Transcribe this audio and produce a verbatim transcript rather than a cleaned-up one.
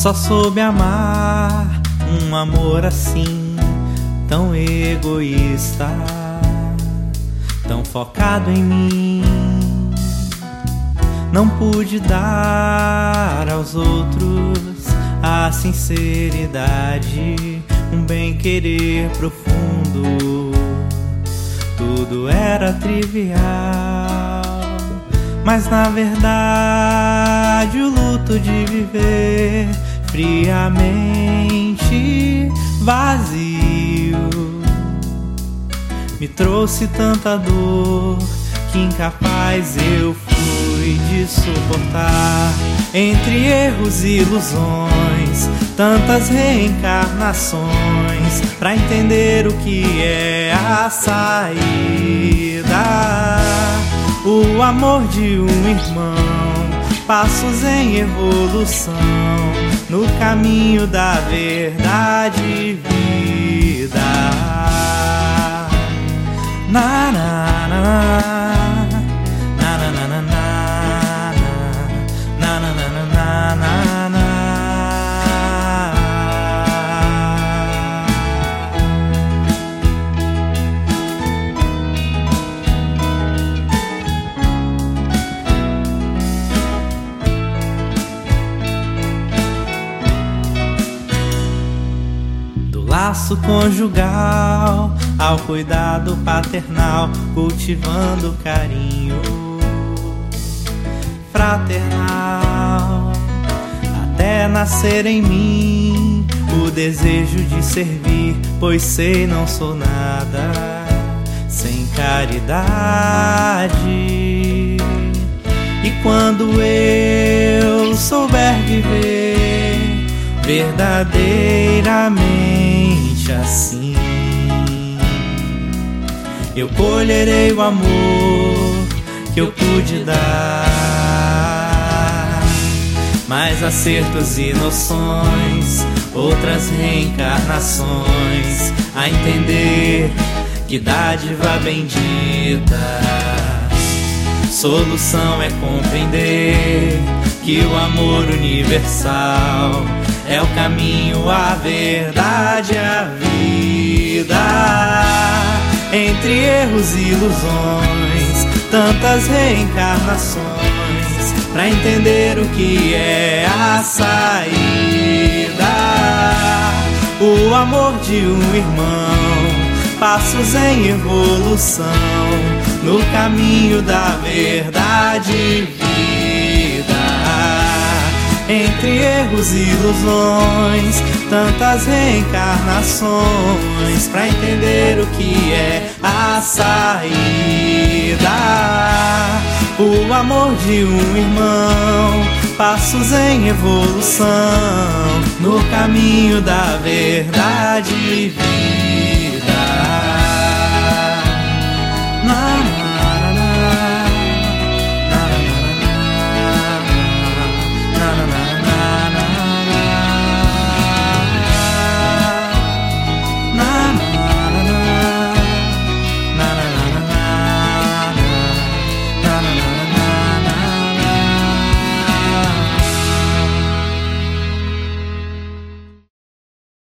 Só soube amar um amor assim, tão egoísta, tão focado em mim. Não pude dar aos outros a sinceridade, um bem-querer profundo. Tudo era trivial, mas na verdade o luto de viver friamente vazio me trouxe tanta dor que incapaz eu fui de suportar. Entre erros e ilusões, tantas reencarnações pra entender o que é a saída. O amor de um irmão, passos em evolução no caminho da verdade e vida. Na, na, na, na. Laço conjugal ao cuidado paternal, cultivando carinho fraternal, até nascer em mim o desejo de servir, pois sei não sou nada sem caridade. E quando eu souber viver verdadeiramente assim, eu colherei o amor que eu pude dar. Mais acertos e noções, outras reencarnações, a entender que dádiva bendita. Solução é compreender que o amor universal é o caminho, a verdade, a vida. Entre erros e ilusões, tantas reencarnações pra entender o que é a saída. O amor de um irmão, passos em evolução no caminho da verdade e vida. Entre erros e ilusões, tantas reencarnações pra entender o que é a saída. O amor de um irmão, passos em evolução no caminho da verdade e vida. Na